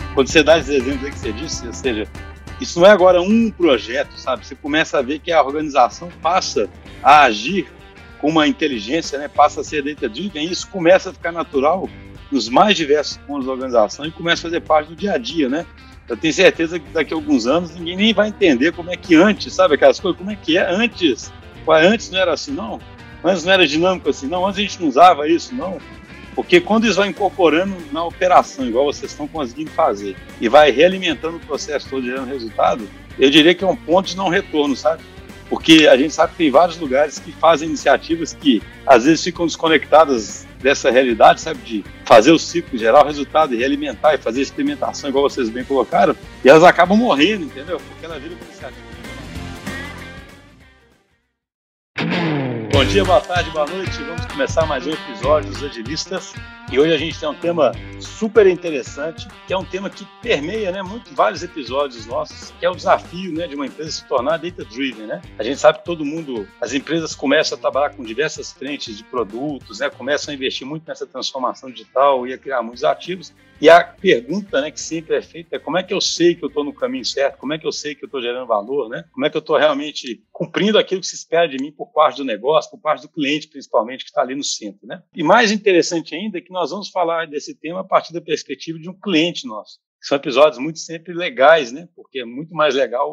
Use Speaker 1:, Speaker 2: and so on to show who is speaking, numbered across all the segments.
Speaker 1: Quando você dá esses exemplos aí que você disse, ou seja, isso não é agora um projeto, sabe? Você começa a ver que a organização passa a agir com uma inteligência, né? Passa a ser data-driven, e isso começa a ficar natural nos mais diversos pontos da organização e começa a fazer parte do dia a dia, né? Eu tenho certeza que daqui a alguns anos ninguém nem vai entender como é que antes, sabe aquelas coisas, como é que é antes? Ué, antes não era assim, não? Antes não era dinâmico assim, não? Antes a gente não usava isso, não? Porque quando eles vão incorporando na operação, igual vocês estão conseguindo fazer, e vai realimentando o processo todo, gerando resultado, eu diria que é um ponto de não retorno, sabe? Porque a gente sabe que tem vários lugares que fazem iniciativas que às vezes ficam desconectadas dessa realidade, sabe? De fazer o ciclo, gerar o resultado e realimentar e fazer experimentação, igual vocês bem colocaram, e elas acabam morrendo, entendeu? Porque ela vira uma iniciativa. Bom dia, boa tarde, boa noite. Vamos começar mais um episódio dos Agilistas. E hoje a gente tem um tema super interessante, que é um tema que permeia, né, vários episódios nossos, que é o desafio, né, de uma empresa se tornar data-driven, né? A gente sabe que todo mundo, as empresas começam a trabalhar com diversas frentes de produtos, né, começam a investir muito nessa transformação digital e a criar muitos ativos. E a pergunta, né, que sempre é feita é como é que eu sei que eu estou no caminho certo, como é que eu sei que eu estou gerando valor, né? Como é que eu estou realmente cumprindo aquilo que se espera de mim por parte do negócio, por parte do cliente principalmente, que está ali no centro, né? E mais interessante ainda é que nós vamos falar desse tema a partir da perspectiva de um cliente nosso. São episódios muito sempre legais, né? Porque é muito mais legal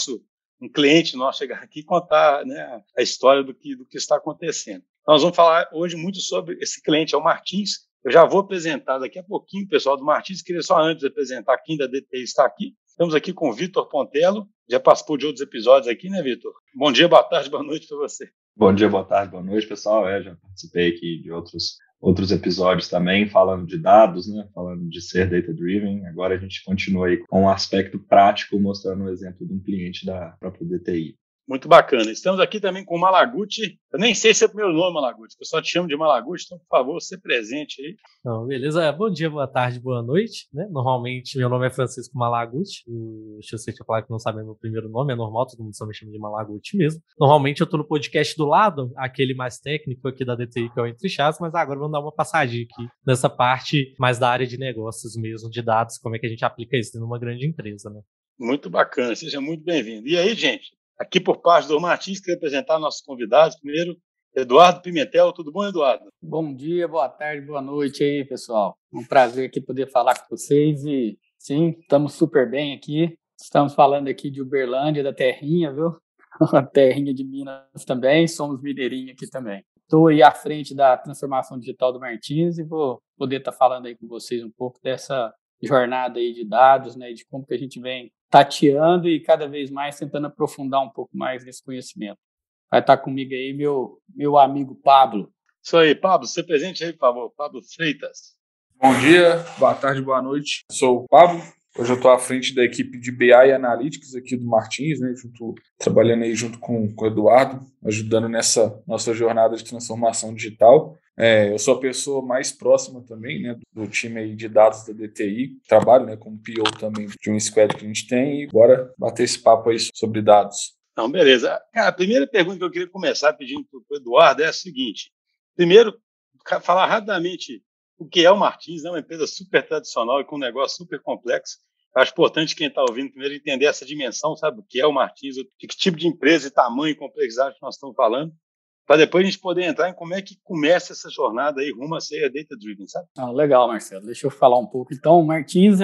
Speaker 1: um cliente nosso chegar aqui e contar, né, a história do que está acontecendo. Nós vamos falar hoje muito sobre esse cliente, é o Martins. Eu já vou apresentar daqui a pouquinho o pessoal do Martins. Queria só antes apresentar quem da DTI está aqui. Estamos aqui com o Vitor Pontello. Já participou de outros episódios aqui, né, Vitor? Bom dia, boa tarde, boa noite para você.
Speaker 2: Bom dia, boa tarde, boa noite, pessoal. Já participei aqui de outros episódios também, falando de dados, né? Falando de ser data-driven. Agora a gente continua aí com um aspecto prático, mostrando um exemplo de um cliente da própria DTI.
Speaker 1: Muito bacana. Estamos aqui também com o Malaguti. Eu nem sei se é o primeiro nome, Malaguti, eu só te chamo de Malaguti, então, por favor, se presente aí.
Speaker 3: Não, beleza. Bom dia, boa tarde, boa noite, né? Normalmente, meu nome é Francisco Malaguti. Deixa eu sei que falar que não sabe meu primeiro nome, é normal, todo mundo só me chama de Malaguti mesmo. Normalmente eu tô no podcast do lado, aquele mais técnico aqui da DTI, que é o Entre Chás, mas agora vamos dar uma passadinha aqui nessa parte mais da área de negócios mesmo, de dados, como é que a gente aplica isso numa grande empresa, né?
Speaker 1: Muito bacana, seja muito bem-vindo. E aí, gente? Aqui por parte do Martins, queria apresentar nossos convidados. Primeiro, Eduardo Pimentel. Tudo bom, Eduardo?
Speaker 4: Bom dia, boa tarde, boa noite aí, pessoal. Um prazer aqui poder falar com vocês e, sim, estamos super bem aqui. Estamos falando aqui de Uberlândia, da terrinha, viu? A terrinha de Minas também, somos mineirinhos aqui também. Estou aí à frente da transformação digital do Martins e vou poder estar falando aí com vocês um pouco dessa jornada aí de dados, né, de como que a gente vem tateando e cada vez mais tentando aprofundar um pouco mais nesse conhecimento. Vai estar comigo aí meu amigo Pablo.
Speaker 1: Isso aí, Pablo, você presente aí, por favor. Pablo Freitas.
Speaker 5: Bom dia, boa tarde, boa noite. Sou o Pablo. Hoje eu estou à frente da equipe de BI e Analytics aqui do Martins, né, trabalhando aí junto com o Eduardo, ajudando nessa nossa jornada de transformação digital. Eu sou a pessoa mais próxima também, né, do time aí de dados da DTI, trabalho, né, como PO também de um squad que a gente tem, e bora bater esse papo aí sobre dados.
Speaker 1: Não, beleza. Cara, a primeira pergunta que eu queria começar pedindo para o Eduardo é a seguinte. Primeiro, falar rapidamente o que é o Martins, né, uma empresa super tradicional e com um negócio super complexo. Eu acho importante quem está ouvindo primeiro entender essa dimensão, sabe, o que é o Martins, de que tipo de empresa e tamanho e complexidade que nós estamos falando, para depois a gente poder entrar em como é que começa essa jornada aí rumo a ser data-driven, sabe?
Speaker 4: Legal, Marcelo. Deixa eu falar um pouco. Então, o Martins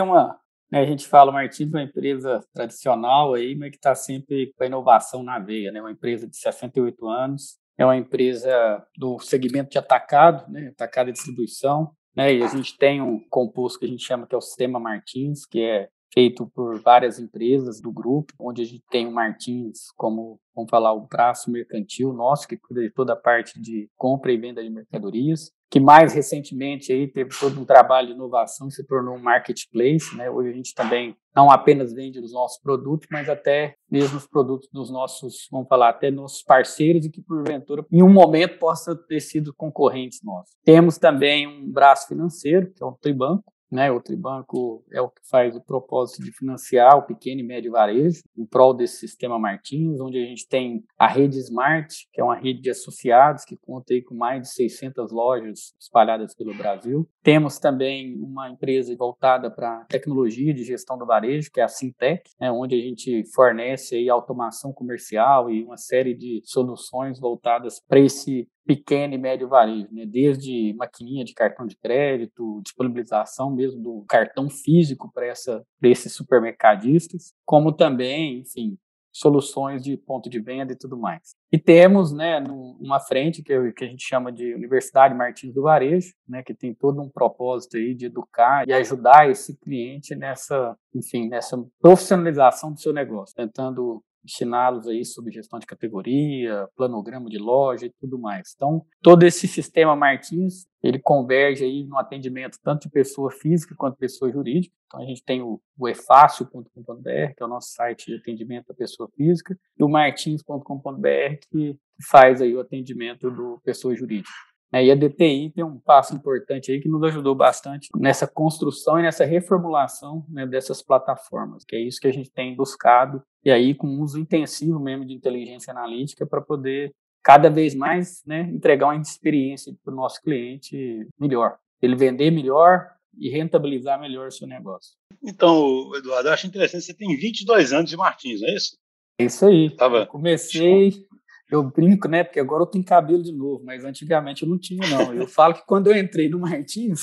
Speaker 4: a gente fala Martins é uma empresa tradicional aí, mas que está sempre com a inovação na veia, né? Uma empresa de 68 anos, é uma empresa do segmento de atacado, né? Atacado e distribuição, né? E a gente tem um composto que a gente chama que é o Sistema Martins, que é feito por várias empresas do grupo, onde a gente tem o Martins como, vamos falar, o braço mercantil nosso, que cuida de toda a parte de compra e venda de mercadorias, que mais recentemente aí teve todo um trabalho de inovação e se tornou um marketplace, né? Hoje a gente também não apenas vende os nossos produtos, mas até mesmo os produtos dos nossos, vamos falar, até nossos parceiros e que porventura em um momento possa ter sido concorrentes nossos. Temos também um braço financeiro, que é o Tribanco, né? O Tribanco é o que faz o propósito de financiar o pequeno e médio varejo em prol desse sistema Martins, onde a gente tem a rede Smart, que é uma rede de associados que conta aí com mais de 600 lojas espalhadas pelo Brasil. Temos também uma empresa voltada para tecnologia de gestão do varejo, que é a Sintec, né? Onde a gente fornece aí automação comercial e uma série de soluções voltadas para esse pequeno e médio varejo, né? Desde maquininha de cartão de crédito, disponibilização mesmo do cartão físico para esses supermercadistas, como também, enfim, soluções de ponto de venda e tudo mais. E temos, né, uma frente que a gente chama de Universidade Martins do Varejo, né, que tem todo um propósito aí de educar e ajudar esse cliente nessa profissionalização do seu negócio, tentando ensiná-los aí sobre gestão de categoria, planograma de loja e tudo mais. Então, todo esse sistema Martins, ele converge aí no atendimento tanto de pessoa física quanto de pessoa jurídica. Então, a gente tem o efácil.com.br, que é o nosso site de atendimento da pessoa física, e o martins.com.br, que faz aí o atendimento do pessoa jurídica. E a DTI tem um passo importante aí que nos ajudou bastante nessa construção e nessa reformulação, né, dessas plataformas, que é isso que a gente tem buscado, e aí com um uso intensivo mesmo de inteligência analítica para poder cada vez mais, né, entregar uma experiência para o nosso cliente melhor, ele vender melhor e rentabilizar melhor o seu negócio.
Speaker 1: Então, Eduardo, eu acho interessante, você tem 22 anos de Martins, não é isso?
Speaker 4: É isso aí. Eu comecei... Eu brinco, né? Porque agora eu tenho cabelo de novo, mas antigamente eu não tinha, não. Eu falo que quando eu entrei no Martins,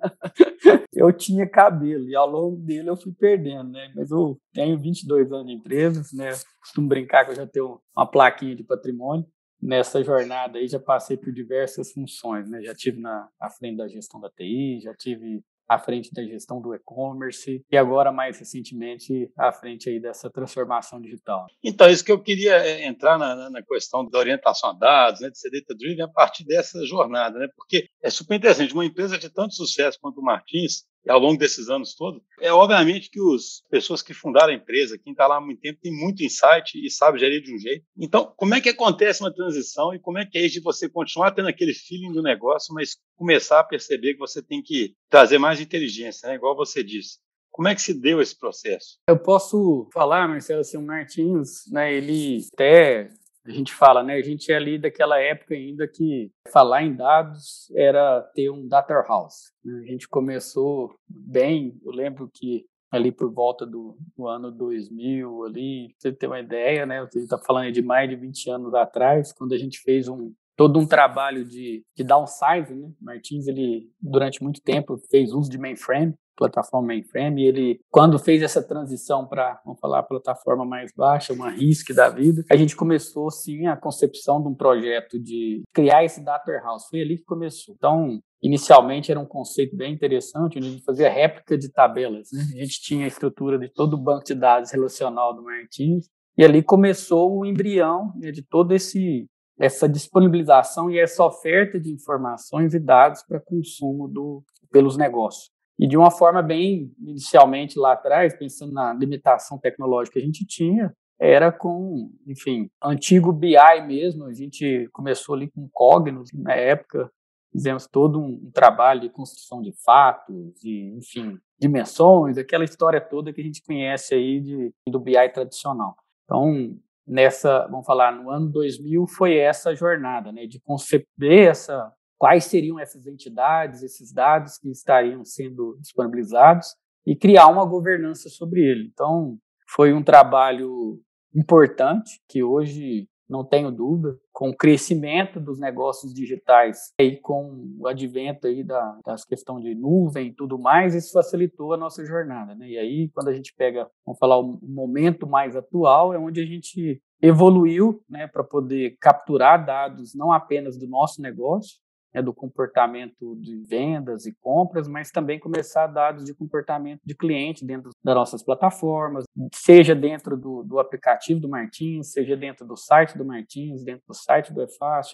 Speaker 4: eu tinha cabelo, e ao longo dele eu fui perdendo, né? Mas eu tenho 22 anos de empresa, né? Costumo brincar que eu já tenho uma plaquinha de patrimônio. Nessa jornada aí já passei por diversas funções, né? Já tive à frente da gestão da TI, já tive à frente da gestão do e-commerce e agora, mais recentemente, à frente aí dessa transformação digital.
Speaker 1: Então, isso que eu queria entrar na questão da orientação a dados, né, de ser data-driven, a partir dessa jornada, né, porque é super interessante. Uma empresa de tanto sucesso quanto o Martins, e ao longo desses anos todos, é obviamente que as pessoas que fundaram a empresa, quem está lá há muito tempo, tem muito insight e sabe gerir de um jeito. Então, como é que acontece uma transição e como é que é isso de você continuar tendo aquele feeling do negócio, mas começar a perceber que você tem que trazer mais inteligência, né, igual você disse. Como é que se deu esse processo?
Speaker 4: Eu posso falar, Marcelo, assim, o Martins, né, ele até... A gente fala, né? A gente é ali daquela época ainda que falar em dados era ter um data house. Né? A gente começou bem, eu lembro que ali por volta do ano 2000, ali, pra você ter uma ideia, né? Você está falando de mais de 20 anos atrás, quando a gente fez todo um trabalho de downsizing, né? Martins, ele, durante muito tempo, fez uso de mainframe, plataforma mainframe, e ele, quando fez essa transição para, vamos falar, a plataforma mais baixa, uma RISC da vida, a gente começou, sim, a concepção de um projeto de criar esse data warehouse. Foi ali que começou. Então, inicialmente era um conceito bem interessante, onde a gente fazia réplica de tabelas, né? A gente tinha a estrutura de todo o banco de dados relacional do Martins, e ali começou o embrião, né, de todo essa disponibilização e essa oferta de informações e dados para consumo pelos negócios. E de uma forma bem, inicialmente lá atrás, pensando na limitação tecnológica que a gente tinha, era com, enfim, antigo BI mesmo. A gente começou ali com Cognos, na época, fizemos todo um trabalho de construção de fatos, de, enfim, dimensões, aquela história toda que a gente conhece aí do BI tradicional. Então, vamos falar, no ano 2000 foi essa jornada, né, de conceber quais seriam essas entidades, esses dados que estariam sendo disponibilizados e criar uma governança sobre ele. Então, foi um trabalho importante que hoje, não tenho dúvida, com o crescimento dos negócios digitais e com o advento aí das questões de nuvem e tudo mais, isso facilitou a nossa jornada, né? E aí, quando a gente pega, vamos falar, o momento mais atual, é onde a gente evoluiu, né, para poder capturar dados não apenas do nosso negócio, do comportamento de vendas e compras, mas também começar dados de comportamento de cliente dentro das nossas plataformas, seja dentro do aplicativo do Martins, seja dentro do site do Martins, dentro do site do efácil, enfim.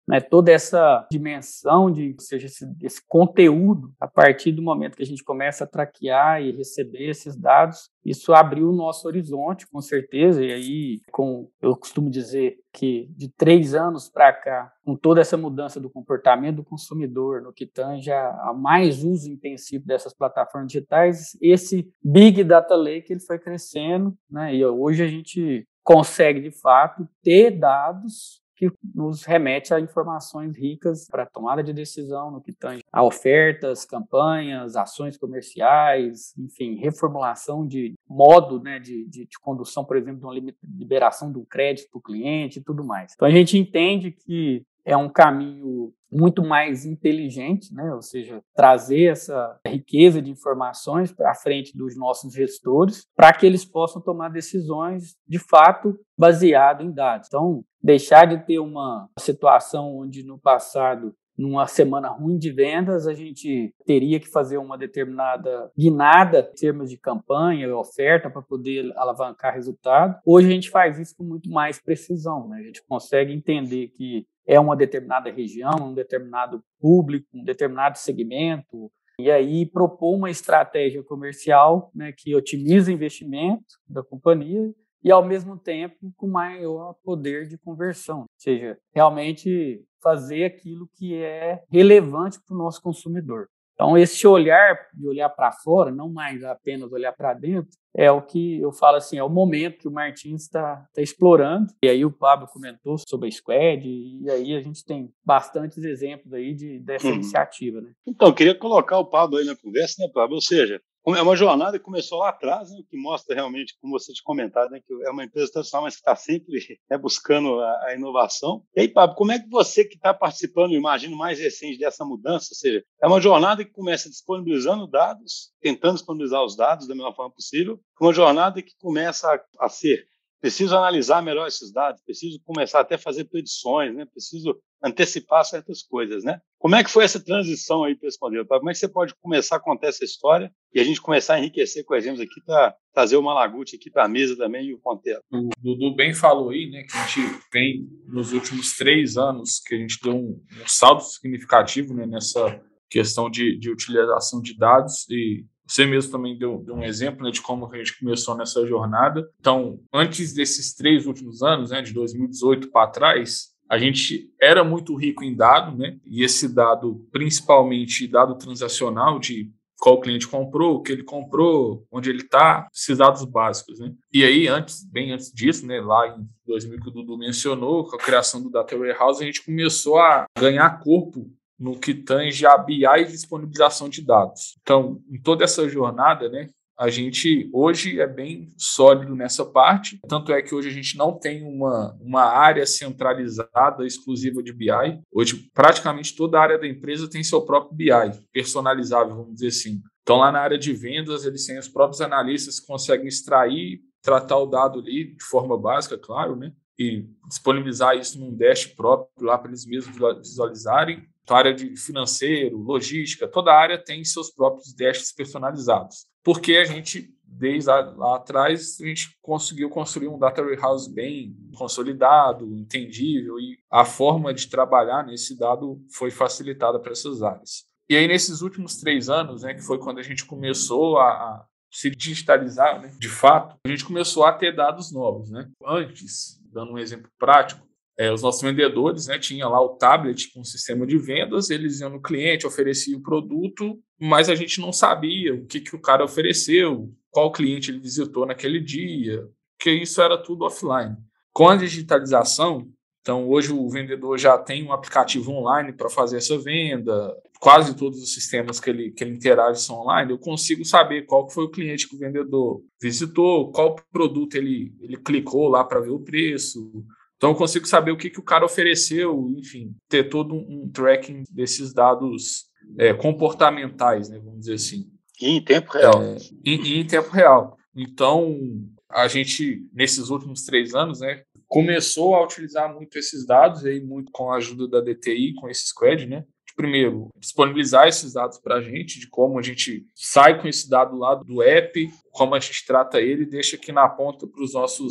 Speaker 4: né, toda essa dimensão ou seja, esse conteúdo, a partir do momento que a gente começa a traquear e receber esses dados, isso abriu o nosso horizonte, com certeza, e aí, eu costumo dizer que de 3 anos para cá, com toda essa mudança do comportamento do consumidor, no que tange a mais uso intensivo dessas plataformas digitais, esse Big Data Lake ele foi crescendo, né, e hoje a gente consegue, de fato, ter dados que nos remete a informações ricas para tomada de decisão no que tange a ofertas, campanhas, ações comerciais, enfim, reformulação de modo, né, de condução, por exemplo, de uma liberação do crédito para o cliente e tudo mais. Então, a gente entende que é um caminho muito mais inteligente, né? Ou seja, trazer essa riqueza de informações para frente dos nossos gestores para que eles possam tomar decisões, de fato, baseado em dados. Então, deixar de ter uma situação onde no passado, numa semana ruim de vendas, a gente teria que fazer uma determinada guinada em termos de campanha e oferta para poder alavancar resultado. Hoje a gente faz isso com muito mais precisão, né? A gente consegue entender que é uma determinada região, um determinado público, um determinado segmento, e aí propor uma estratégia comercial, né, que otimiza o investimento da companhia e, ao mesmo tempo, com maior poder de conversão. Ou seja, realmente fazer aquilo que é relevante para o nosso consumidor. Então, esse olhar para fora, não mais apenas olhar para dentro, é o que eu falo assim, é o momento que o Martins está explorando. E aí o Pablo comentou sobre a Squad, e aí a gente tem bastantes exemplos aí dessa iniciativa, né?
Speaker 1: Então, eu queria colocar o Pablo aí na conversa, né, Pablo? Ou seja, é uma jornada que começou lá atrás, né, que mostra realmente, como você tinha comentado, né, que é uma empresa tradicional, mas que está sempre, né, buscando a inovação. E aí, Pablo, como é que você que está participando, imagino, mais recente dessa mudança, ou seja, é uma jornada que começa disponibilizando dados, tentando disponibilizar os dados da melhor forma possível, uma jornada que começa a ser preciso analisar melhor esses dados, preciso começar até a fazer predições, né? Preciso antecipar certas coisas, né? Como é que foi essa transição aí para esse modelo? Como é que você pode começar a contar essa história e a gente começar a enriquecer com exemplos aqui para trazer o Malaguti aqui para a mesa também e o Contelo?
Speaker 5: O Dudu bem falou aí, né, que a gente vem nos últimos 3 anos que a gente deu um salto significativo, né, nessa questão de utilização de dados, e você mesmo também deu um exemplo, né, de como a gente começou nessa jornada. Então, antes desses 3 últimos anos, né, de 2018 para trás, a gente era muito rico em dado, né, e esse dado, principalmente dado transacional, de qual cliente comprou, o que ele comprou, onde ele está, esses dados básicos, né. E aí, bem antes disso, né, lá em 2000 que o Dudu mencionou, com a criação do Data Warehouse, a gente começou a ganhar corpo no que tange a BI e disponibilização de dados. Então, em toda essa jornada, né, a gente hoje é bem sólido nessa parte, tanto é que hoje a gente não tem uma área centralizada exclusiva de BI. Hoje, praticamente toda a área da empresa tem seu próprio BI, personalizável, vamos dizer assim. Então, lá na área de vendas, eles têm os próprios analistas que conseguem extrair, tratar o dado ali de forma básica, claro, né, e disponibilizar isso num dash próprio lá para eles mesmos visualizarem. Então, a área de financeiro, logística, toda a área tem seus próprios dashes personalizados. Porque a gente, desde lá atrás, a gente conseguiu construir um data warehouse bem consolidado, entendível, e a forma de trabalhar nesse dado foi facilitada para essas áreas. E aí, nesses últimos 3 anos, né, que foi quando a gente começou a se digitalizar, né, de fato, a gente começou a ter dados novos, né? Antes, dando um exemplo prático, os nossos vendedores, né, tinham lá o tablet com o sistema de vendas, eles iam no cliente, ofereciam o produto, mas a gente não sabia o que o cara ofereceu, qual cliente ele visitou naquele dia, porque isso era tudo offline. Com a digitalização, então hoje o vendedor já tem um aplicativo online para fazer essa venda, quase todos os sistemas que ele interage são online, eu consigo saber qual foi o cliente que o vendedor visitou, qual produto ele clicou lá para ver o preço. Então, eu consigo saber o que o cara ofereceu, enfim, ter todo um tracking desses dados comportamentais, né, vamos dizer assim.
Speaker 1: E em tempo real.
Speaker 5: Em tempo real. Então, a gente, nesses últimos 3 anos, né, começou a utilizar muito esses dados, aí, muito com a ajuda da DTI, com esse squad, né? Primeiro, disponibilizar esses dados para a gente, de como a gente sai com esse dado lá do app, como a gente trata ele e deixa aqui na ponta para os nossos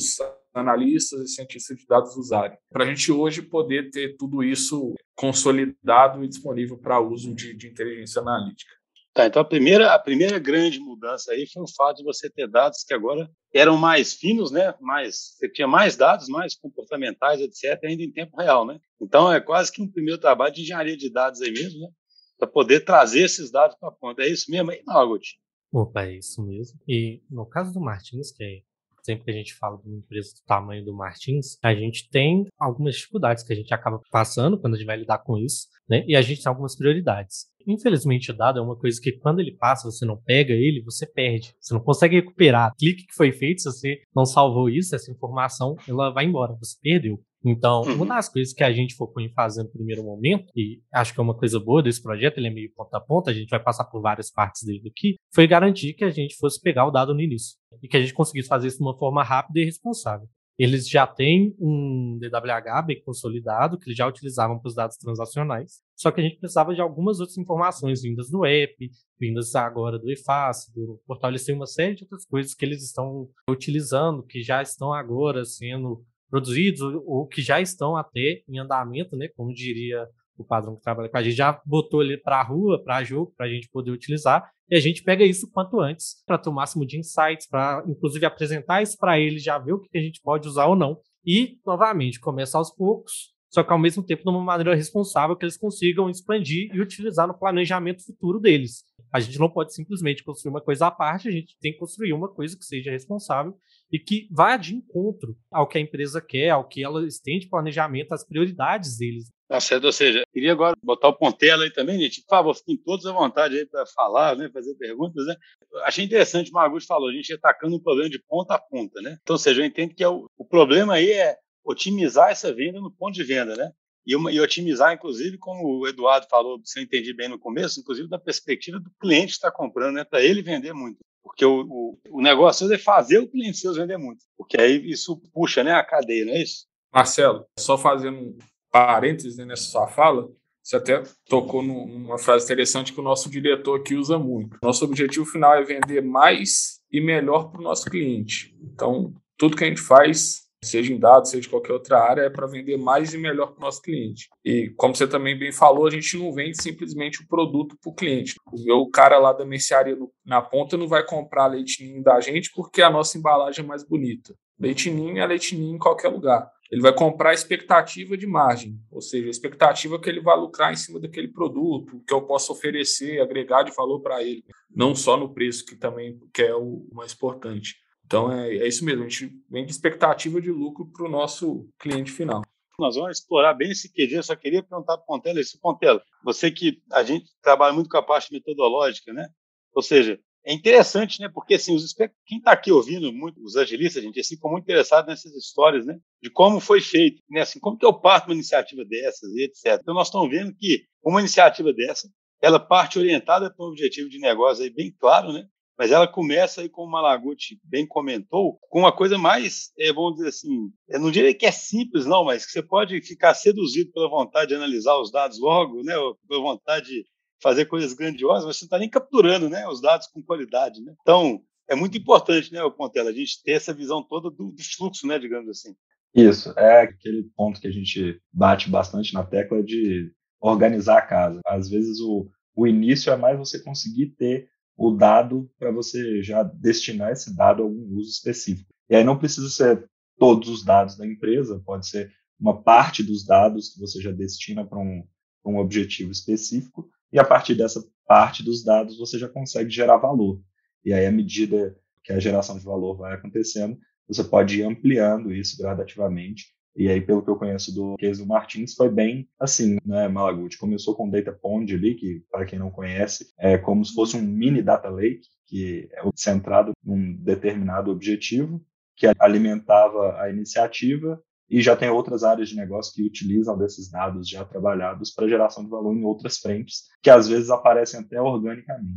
Speaker 5: analistas e cientistas de dados usarem, para a gente hoje poder ter tudo isso consolidado e disponível para uso de inteligência analítica.
Speaker 1: Tá, então a primeira grande mudança aí foi o fato de você ter dados que agora eram mais finos, né? Você tinha mais dados, mais comportamentais, etc., ainda em tempo real, né? Então é quase que um primeiro trabalho de engenharia de dados aí mesmo, né? Para poder trazer esses dados para a ponta. É isso mesmo aí, Margot?
Speaker 3: Opa, é isso mesmo. E no caso do Martins, que é sempre que a gente fala de uma empresa do tamanho do Martins, a gente tem algumas dificuldades que a gente acaba passando quando a gente vai lidar com isso, né? E a gente tem algumas prioridades. Infelizmente, o dado é uma coisa que quando ele passa, você não pega ele, você perde. Você não consegue recuperar. O clique que foi feito, se você não salvou isso, essa informação, ela vai embora. Você perdeu. Então, uma das coisas que a gente focou em fazer no primeiro momento, e acho que é uma coisa boa desse projeto, ele é meio ponta a ponta, a gente vai passar por várias partes dele aqui, foi garantir que a gente fosse pegar o dado no início. E que a gente conseguisse fazer isso de uma forma rápida e responsável. Eles já têm um DWH bem consolidado, que eles já utilizavam para os dados transacionais, só que a gente precisava de algumas outras informações vindas do app, vindas agora do eFACE, do portal. Eles têm uma série de outras coisas que eles estão utilizando, que já estão agora sendo produzidos ou que já estão até em andamento, né? Como diria o padrão que trabalha com a gente, já botou ele para a rua, para jogo, para a gente poder utilizar, e a gente pega isso quanto antes, para ter o máximo de insights, para inclusive apresentar isso para ele, já ver o que a gente pode usar ou não, e, novamente, começar aos poucos, só que ao mesmo tempo de uma maneira responsável que eles consigam expandir e utilizar no planejamento futuro deles. A gente não pode simplesmente construir uma coisa à parte, a gente tem que construir uma coisa que seja responsável e que vá de encontro ao que a empresa quer, ao que ela tem de planejamento, às prioridades deles.
Speaker 1: Tá certo, ou seja, queria agora botar o Pontela aí também, gente. Por favor, fiquem todos à vontade aí para falar, né, fazer perguntas, né. Achei interessante o Margot falou, a gente atacando um problema de ponta a ponta, né. Então, ou seja, eu entendo que o problema aí é otimizar essa venda no ponto de venda, né. E otimizar, inclusive, como o Eduardo falou, se eu entendi bem no começo, inclusive da perspectiva do cliente que está comprando, né, para ele vender muito. Porque o negócio é fazer o cliente seu vender muito, porque aí isso puxa, né, a cadeia, não é isso?
Speaker 5: Marcelo, só fazendo um parênteses, né, nessa sua fala, você até tocou numa frase interessante que o nosso diretor aqui usa muito. Nosso objetivo final é vender mais e melhor para o nosso cliente. Então, tudo que a gente faz, seja em dados, seja de qualquer outra área, é para vender mais e melhor para o nosso cliente. E, como você também bem falou, a gente não vende simplesmente o produto para o cliente. O cara lá da mercearia na ponta não vai comprar leite ninho da gente porque a nossa embalagem é mais bonita. Leite ninho é leite ninho em qualquer lugar. Ele vai comprar a expectativa de margem, ou seja, a expectativa que ele vai lucrar em cima daquele produto, que eu posso oferecer, agregar de valor para ele, não só no preço, que também que é o mais importante. Então, é isso mesmo, a gente vende expectativa de lucro para o nosso cliente final.
Speaker 1: Nós vamos explorar bem esse QG, eu só queria perguntar para o Pontela, Pontela, você que a gente trabalha muito com a parte metodológica, né? Ou seja, é interessante, né? Porque assim, quem está aqui ouvindo muito, os agilistas, gente, assim, ficam muito interessados nessas histórias, né? De como foi feito, né? Assim, como que eu parto uma iniciativa dessas e etc. Então, nós estamos vendo que uma iniciativa dessa, ela parte orientada para um objetivo de negócio aí bem claro, né? Mas ela começa aí, como o Malaguti bem comentou, com uma coisa mais, vamos dizer assim, eu não diria que é simples, não, mas que você pode ficar seduzido pela vontade de analisar os dados logo, né? Ou pela vontade de fazer coisas grandiosas, mas você não está nem capturando, né, os dados com qualidade, né? Então, é muito importante, né, Pontela, a gente ter essa visão toda do fluxo, né, digamos assim.
Speaker 2: Isso, é aquele ponto que a gente bate bastante na tecla de organizar a casa. Às vezes o início é mais você conseguir ter o dado para você já destinar esse dado a algum uso específico. E aí não precisa ser todos os dados da empresa, pode ser uma parte dos dados que você já destina para um objetivo específico, e a partir dessa parte dos dados você já consegue gerar valor. E aí, à medida que a geração de valor vai acontecendo, você pode ir ampliando isso gradativamente. E aí, pelo que eu conheço do case do Martins, foi bem assim, né, Malaguti? Começou com o Data Pond ali, que, para quem não conhece, é como se fosse um mini data lake, que é centrado num determinado objetivo, que alimentava a iniciativa, e já tem outras áreas de negócio que utilizam desses dados já trabalhados para geração de valor em outras frentes, que às vezes aparecem até organicamente.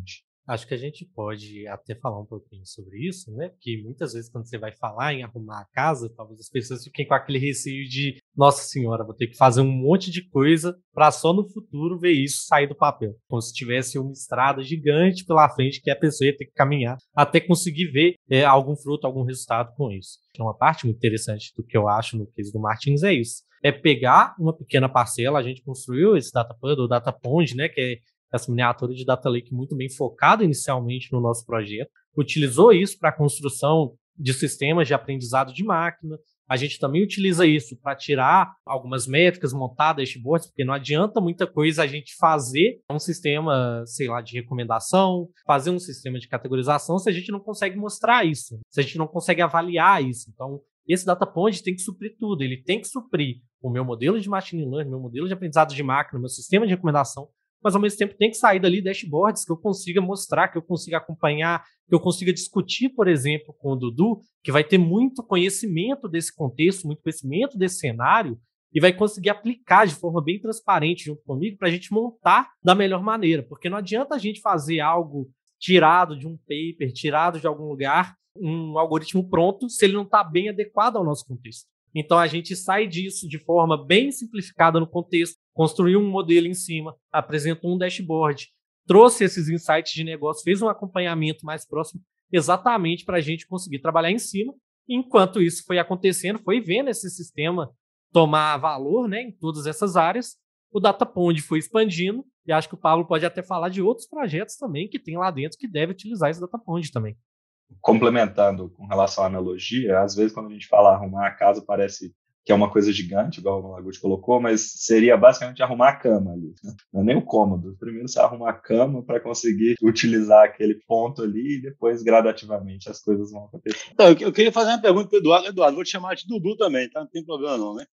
Speaker 3: Acho que a gente pode até falar um pouquinho sobre isso, né? Porque muitas vezes quando você vai falar em arrumar a casa, talvez as pessoas fiquem com aquele receio de, nossa senhora, vou ter que fazer um monte de coisa para só no futuro ver isso sair do papel. Como se tivesse uma estrada gigante pela frente que a pessoa ia ter que caminhar até conseguir ver algum fruto, algum resultado com isso. Uma parte muito interessante do que eu acho no case do Martins é isso. É pegar uma pequena parcela, a gente construiu esse Datapad, ou Datapond, né? Que é essa miniatura de Data Lake muito bem focada inicialmente no nosso projeto, utilizou isso para a construção de sistemas de aprendizado de máquina. A gente também utiliza isso para tirar algumas métricas, montar dashboards, porque não adianta muita coisa a gente fazer um sistema, sei lá, de recomendação, fazer um sistema de categorização, se a gente não consegue mostrar isso, se a gente não consegue avaliar isso. Então, esse DataPond tem que suprir tudo. Ele tem que suprir o meu modelo de machine learning, meu modelo de aprendizado de máquina, meu sistema de recomendação, mas ao mesmo tempo tem que sair dali dashboards que eu consiga mostrar, que eu consiga acompanhar, que eu consiga discutir, por exemplo, com o Dudu, que vai ter muito conhecimento desse contexto, muito conhecimento desse cenário, e vai conseguir aplicar de forma bem transparente junto comigo para a gente montar da melhor maneira. Porque não adianta a gente fazer algo tirado de um paper, tirado de algum lugar, um algoritmo pronto, se ele não está bem adequado ao nosso contexto. Então, a gente sai disso de forma bem simplificada no contexto, construiu um modelo em cima, apresentou um dashboard, trouxe esses insights de negócio, fez um acompanhamento mais próximo, exatamente para a gente conseguir trabalhar em cima. Enquanto isso foi acontecendo, foi vendo esse sistema tomar valor, né, em todas essas áreas, o Datapond foi expandindo, e acho que o Pablo pode até falar de outros projetos também que tem lá dentro que deve utilizar esse Datapond também.
Speaker 2: Complementando com relação à analogia, às vezes quando a gente fala arrumar a casa parece que é uma coisa gigante, igual o Malaguti colocou, mas seria basicamente arrumar a cama ali, né? Não é nem o cômodo. Primeiro você arruma a cama para conseguir utilizar aquele ponto ali e depois, gradativamente, as coisas vão acontecer.
Speaker 1: Então, eu queria fazer uma pergunta para o Eduardo. Eduardo, vou te chamar de Dudu também, tá? Não tem problema não, né?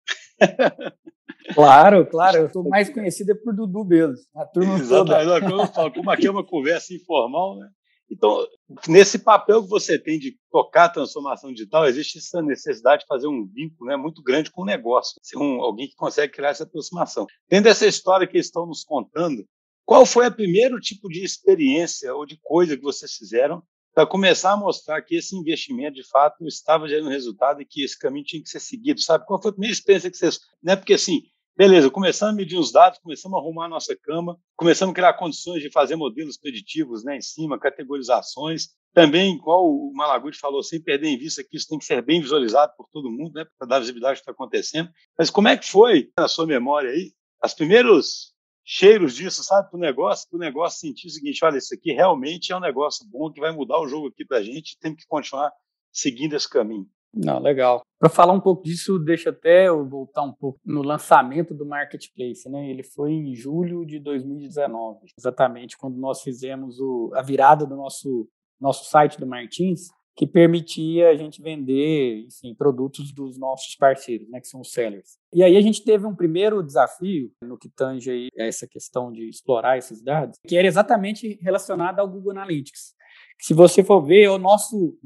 Speaker 4: Claro, eu sou mais conhecida por Dudu mesmo. A turma
Speaker 1: exatamente, como eu falo, como aqui é uma conversa informal, né? Então, nesse papel que você tem de tocar a transformação digital, existe essa necessidade de fazer um vínculo, né, muito grande com o negócio, ser alguém que consegue criar essa aproximação. Dentro dessa história que eles estão nos contando, qual foi o primeiro tipo de experiência ou de coisa que vocês fizeram para começar a mostrar que esse investimento, de fato, estava gerando resultado e que esse caminho tinha que ser seguido, sabe? Qual foi a primeira experiência que vocês... Né? Porque, assim, beleza, começamos a medir os dados, começamos a arrumar a nossa cama, começamos a criar condições de fazer modelos preditivos, né, em cima, categorizações. Também, igual o Malaguti falou, sem perder em vista que isso tem que ser bem visualizado por todo mundo, né, para dar visibilidade do que está acontecendo. Mas como é que foi, na sua memória aí, os primeiros cheiros disso, sabe, para o negócio sentir o seguinte, olha, isso aqui realmente é um negócio bom que vai mudar o jogo aqui para a gente, tem que continuar seguindo esse caminho.
Speaker 4: Não, legal. Para falar um pouco disso, deixa até eu voltar um pouco no lançamento do Marketplace, né? Ele foi em julho de 2019, exatamente quando nós fizemos a virada do nosso site do Martins, que permitia a gente vender, enfim, produtos dos nossos parceiros, né, que são os sellers. E aí a gente teve um primeiro desafio no que tange aí essa questão de explorar esses dados, que era exatamente relacionado ao Google Analytics. Se você for ver, o nosso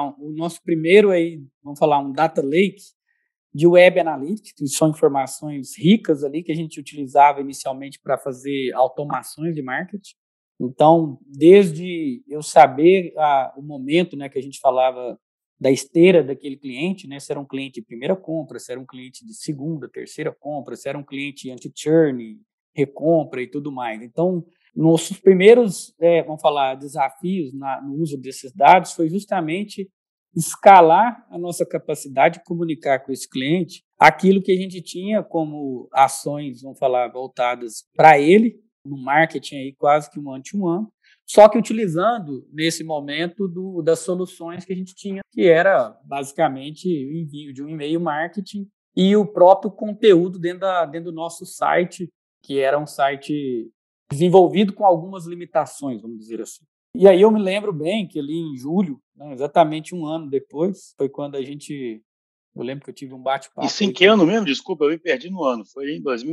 Speaker 4: primeiro aí, um Data Lake de Web Analytics, que são informações ricas ali que a gente utilizava inicialmente para fazer automações de marketing. Então, desde eu saber o momento, né, que a gente falava da esteira daquele cliente, né, se era um cliente de primeira compra, se era um cliente de segunda, terceira compra, se era um cliente anti-churn, recompra e tudo mais. Então, nossos primeiros, desafios no uso desses dados foi justamente escalar a nossa capacidade de comunicar com esse cliente aquilo que a gente tinha como ações, voltadas para ele, no marketing aí quase que um one-to-one, só que utilizando nesse momento das soluções que a gente tinha, que era basicamente o envio de um e-mail marketing e o próprio conteúdo dentro do nosso site, que era um site desenvolvido com algumas limitações, vamos dizer assim. E aí eu me lembro bem que ali em julho, né, exatamente um ano depois, foi quando eu lembro que eu tive um bate-papo.
Speaker 1: Isso em que ano mesmo? Desculpa, eu me perdi no ano. Foi em 2000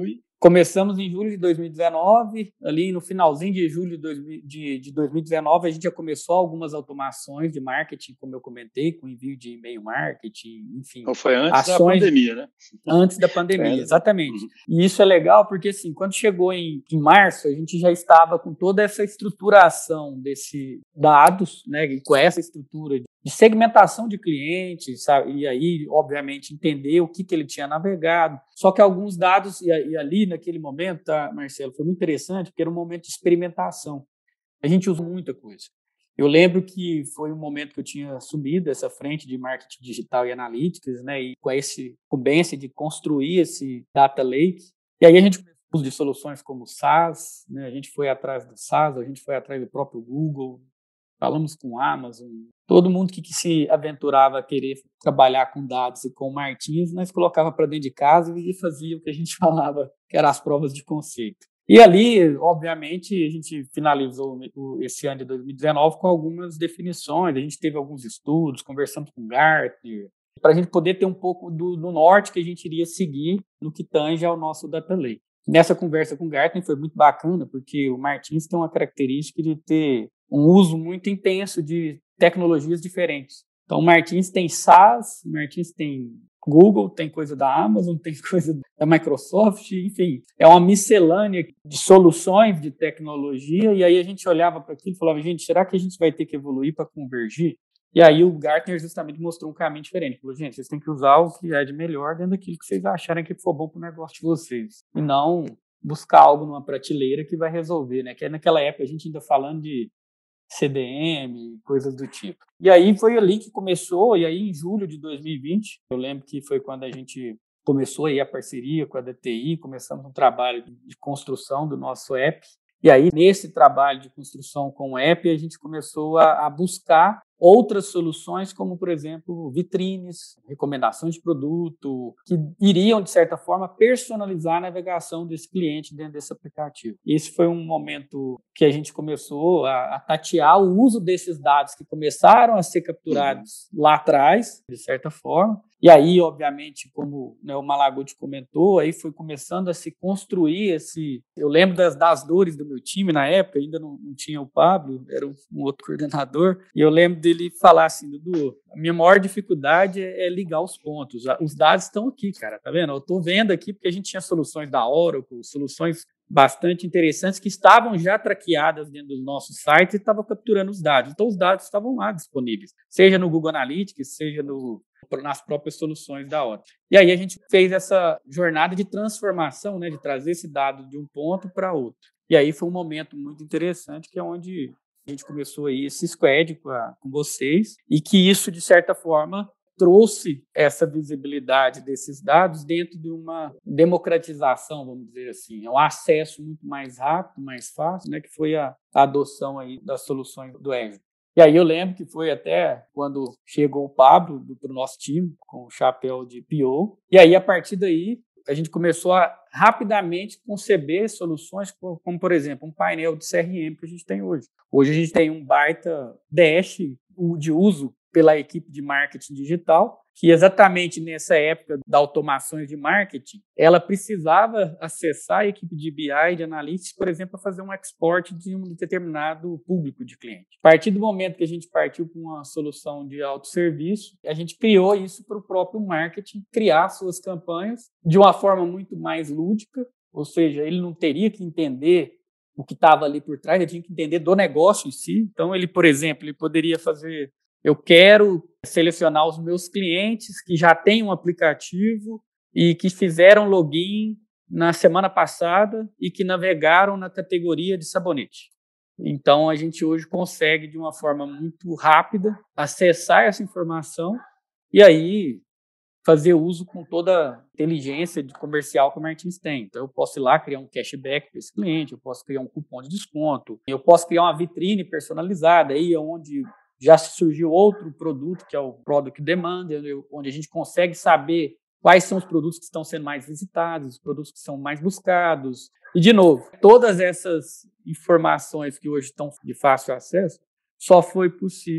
Speaker 4: Começamos em julho de 2019, ali no finalzinho de julho de 2019, a gente já começou algumas automações de marketing, como eu comentei, com envio de e-mail marketing, enfim.
Speaker 1: Então foi antes da pandemia, né?
Speaker 4: Antes da pandemia, exatamente. E isso é legal porque, assim, quando chegou em março, a gente já estava com toda essa estruturação desses dados, né, e com essa estrutura de segmentação de clientes, sabe? E aí, obviamente, entender o que ele tinha navegado. Só que alguns dados, e ali naquele momento, tá, Marcelo, foi muito interessante, porque era um momento de experimentação. A gente usou muita coisa. Eu lembro que foi um momento que eu tinha assumido essa frente de marketing digital e analytics, né, e com essa incumbência de construir esse data lake. E aí a gente começou de soluções como SaaS, né, a gente foi atrás do SaaS, a gente foi atrás do próprio Google, falamos com a Amazon, todo mundo que se aventurava a querer trabalhar com dados e com Martins, nós colocava para dentro de casa e fazia o que a gente falava, que eram as provas de conceito. E ali, obviamente, a gente finalizou esse ano de 2019 com algumas definições, a gente teve alguns estudos, conversamos com Gartner, para a gente poder ter um pouco do norte que a gente iria seguir no que tange ao nosso Data Lake. Nessa conversa com o Gartner foi muito bacana, porque o Martins tem uma característica de ter um uso muito intenso de tecnologias diferentes. Então, o Martins tem SaaS, o Martins tem Google, tem coisa da Amazon, tem coisa da Microsoft, enfim, é uma miscelânea de soluções de tecnologia, e aí a gente olhava para aquilo e falava, gente, será que a gente vai ter que evoluir para convergir? E aí o Gartner justamente mostrou um caminho diferente. Falou, gente, vocês têm que usar o que é de melhor dentro daquilo que vocês acharem que for bom para o negócio de vocês, e não buscar algo numa prateleira que vai resolver, né? Que naquela época a gente ainda falando de CDM, coisas do tipo. E aí foi ali que começou, e aí em julho de 2020, eu lembro que foi quando a gente começou aí a parceria com a DTI, começamos um trabalho de construção do nosso app, e aí nesse trabalho de construção com o app, a gente começou a buscar outras soluções, como, por exemplo, vitrines, recomendações de produto, que iriam, de certa forma, personalizar a navegação desse cliente dentro desse aplicativo. Esse foi um momento que a gente começou a tatear o uso desses dados que começaram a ser capturados lá atrás, de certa forma. E aí, obviamente, como, né, o Malaguti comentou, aí foi começando a se construir esse... Eu lembro das dores do meu time na época, ainda não tinha o Pablo, era um outro coordenador, e eu lembro dele falar assim, Dudu, a minha maior dificuldade é ligar os pontos. Os dados estão aqui, cara, tá vendo? Eu estou vendo aqui porque a gente tinha soluções da Oracle, soluções bastante interessantes que estavam já traqueadas dentro do nosso site e estavam capturando os dados. Então, os dados estavam lá disponíveis, seja no Google Analytics, seja nas próprias soluções da Oracle. E aí a gente fez essa jornada de transformação, né, de trazer esse dado de um ponto para outro. E aí foi um momento muito interessante, que é onde a gente começou aí esse squad com vocês, e que isso, de certa forma, trouxe essa visibilidade desses dados dentro de uma democratização, vamos dizer assim, um acesso muito mais rápido, mais fácil, né, que foi a adoção aí das soluções do Azure. E aí eu lembro que foi até quando chegou o Pablo para o nosso time, com o chapéu de PO, e aí a partir daí a gente começou a rapidamente conceber soluções como, por exemplo, um painel de CRM que a gente tem hoje. Hoje a gente tem um baita dash de uso pela equipe de marketing digital, que exatamente nessa época da automação de marketing, ela precisava acessar a equipe de BI e de analytics, por exemplo, para fazer um export de um determinado público de cliente. A partir do momento que a gente partiu para uma solução de autosserviço, a gente criou isso para o próprio marketing criar suas campanhas de uma forma muito mais lúdica, ou seja, ele não teria que entender o que estava ali por trás, ele tinha que entender do negócio em si. Então, ele, por exemplo, ele poderia fazer... Eu quero selecionar os meus clientes que já têm um aplicativo e que fizeram login na semana passada e que navegaram na categoria de sabonete. Então, a gente hoje consegue, de uma forma muito rápida, acessar essa informação e aí fazer uso com toda a inteligência de comercial que o Martins tem. Então, eu posso ir lá criar um cashback para esse cliente, eu posso criar um cupom de desconto, eu posso criar uma vitrine personalizada, aí onde já surgiu outro produto, que é o Product Demand, onde a gente consegue saber quais são os produtos que estão sendo mais visitados, os produtos que são mais buscados. E, de novo, todas essas informações que hoje estão de fácil acesso só foi possível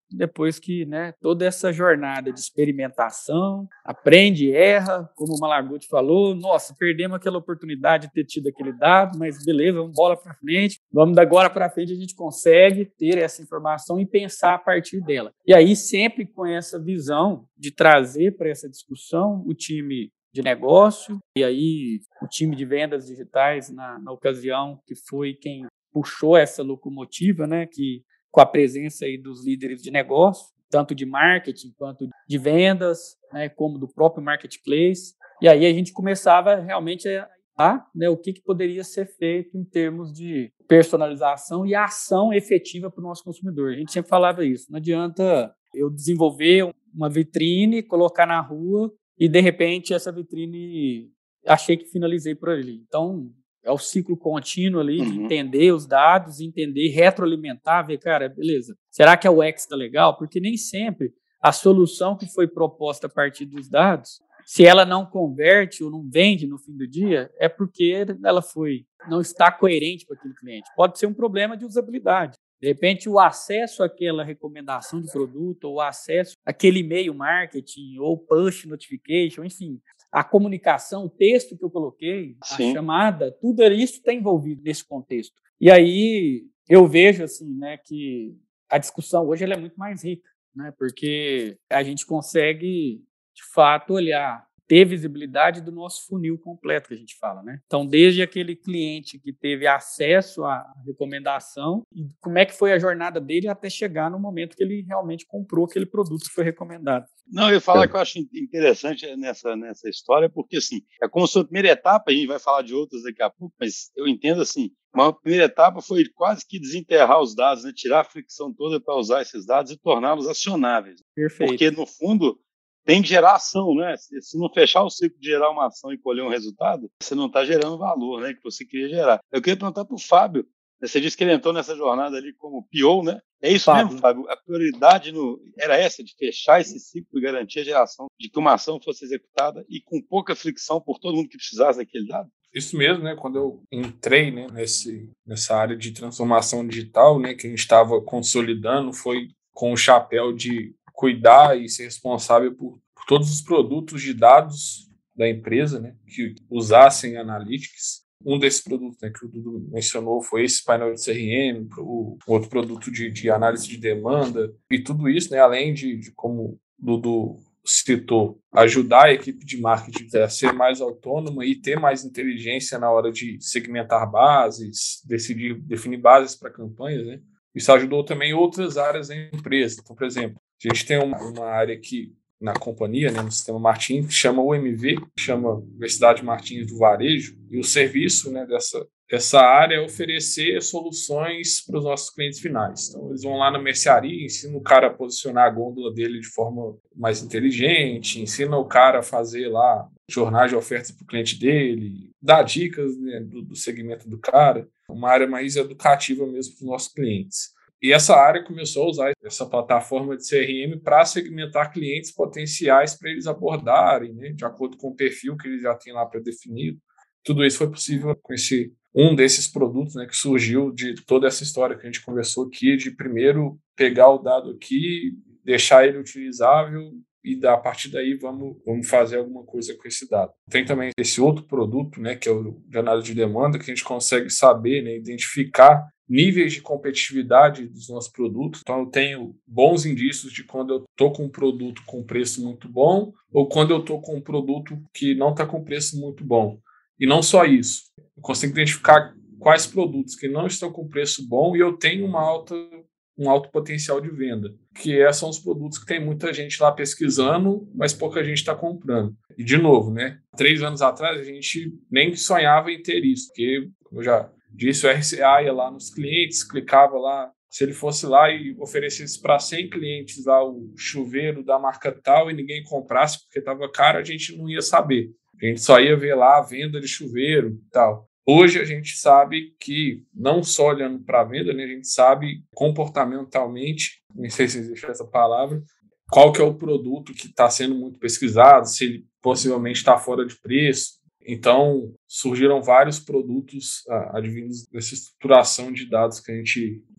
Speaker 4: depois que, né, toda essa jornada de experimentação, aprende, erra, como o Malaguti falou, nossa, perdemos aquela oportunidade de ter tido aquele dado, mas beleza, vamos bola para frente, vamos da agora para frente, a gente consegue ter essa informação e pensar a partir dela. E aí sempre com essa visão de trazer para essa discussão o time de negócio, e aí o time de vendas digitais na ocasião, que foi quem puxou essa locomotiva, né, que com a presença aí dos líderes de negócio, tanto de marketing quanto de vendas, né, como do próprio marketplace. E aí a gente começava realmente né, o que poderia ser feito em termos de personalização e ação efetiva para o nosso consumidor. A gente sempre falava isso, não adianta eu desenvolver uma vitrine, colocar na rua e, de repente, essa vitrine achei que finalizei por ali. Então, é o ciclo contínuo ali de entender os dados, entender, retroalimentar, ver, cara, beleza, será que a UX está legal? Porque nem sempre a solução que foi proposta a partir dos dados, se ela não converte ou não vende no fim do dia, é porque ela não está coerente para aquele cliente. Pode ser um problema de usabilidade. De repente, o acesso àquela recomendação de produto, ou o acesso àquele e-mail marketing, ou push notification, enfim, a comunicação, o texto que eu coloquei,
Speaker 1: Sim.
Speaker 4: a chamada, tudo isso está envolvido nesse contexto. E aí eu vejo assim, né, que a discussão hoje ela é muito mais rica, né, porque a gente consegue, de fato, olhar, ter visibilidade do nosso funil completo que a gente fala, né? Então, desde aquele cliente que teve acesso à recomendação, e como é que foi a jornada dele até chegar no momento que ele realmente comprou aquele produto que foi recomendado.
Speaker 1: Não, eu ia falar que eu acho interessante nessa história, porque assim, é como se a primeira etapa, a gente vai falar de outras daqui a pouco, mas eu entendo assim, uma primeira etapa foi quase que desenterrar os dados, né? Tirar a fricção toda para usar esses dados e torná-los acionáveis.
Speaker 4: Perfeito.
Speaker 1: Porque, no fundo, tem que gerar ação, né? Se não fechar o ciclo de gerar uma ação e colher um resultado, você não está gerando valor, né? Que você queria gerar. Eu queria perguntar para o Fábio, você disse que ele entrou nessa jornada ali como PO, né? É isso mesmo, Fábio? A prioridade era essa, de fechar esse ciclo e garantir a geração, de que uma ação fosse executada e com pouca fricção por todo mundo que precisasse daquele dado?
Speaker 5: Isso mesmo, né? Quando eu entrei, né, nessa área de transformação digital, né, que a gente estava consolidando, foi com o chapéu de cuidar e ser responsável por todos os produtos de dados da empresa, né, que usassem Analytics. Um desses produtos, né, que o Dudu mencionou foi esse painel de CRM, o outro produto de análise de demanda, e tudo isso, né, além de como o Dudu citou, ajudar a equipe de marketing a ser mais autônoma e ter mais inteligência na hora de segmentar bases, definir bases para campanhas, né? Isso ajudou também outras áreas da empresa. Então, por exemplo, a gente tem uma área aqui na companhia, né, no sistema Martins, que chama UMV, que chama Universidade Martins do Varejo, e o serviço, né, dessa área é oferecer soluções para os nossos clientes finais. Então, eles vão lá na mercearia, ensinam o cara a posicionar a gôndola dele de forma mais inteligente, ensinam o cara a fazer lá jornais de ofertas para o cliente dele, dá dicas, né, do segmento do cara, uma área mais educativa mesmo para os nossos clientes. E essa área começou a usar essa plataforma de CRM para segmentar clientes potenciais para eles abordarem, né, de acordo com o perfil que eles já têm lá pré-definido. Tudo isso foi possível com um desses produtos, né, que surgiu de toda essa história que a gente conversou aqui, de primeiro pegar o dado aqui, deixar ele utilizável e a partir daí vamos fazer alguma coisa com esse dado. Tem também esse outro produto, né, que é o de análise de demanda, que a gente consegue saber, né, identificar níveis de competitividade dos nossos produtos. Então, eu tenho bons indícios de quando eu estou com um produto com preço muito bom ou quando eu estou com um produto que não está com preço muito bom. E não só isso, eu consigo identificar quais produtos que não estão com preço bom e eu tenho um alto potencial de venda, que são os produtos que tem muita gente lá pesquisando, mas pouca gente está comprando. E, de novo, né, 3 anos atrás, a gente nem sonhava em ter isso, porque, como eu já disse, o RCA ia lá nos clientes, clicava lá, se ele fosse lá e oferecesse para 100 clientes lá o chuveiro da marca tal e ninguém comprasse porque estava caro, a gente não ia saber. A gente só ia ver lá a venda de chuveiro e tal. Hoje a gente sabe que, não só olhando para a venda, né, a gente sabe comportamentalmente, não sei se existe essa palavra, qual que é o produto que está sendo muito pesquisado, se ele possivelmente está fora de preço. Então, surgiram vários produtos advindos dessa estruturação de dados que a gente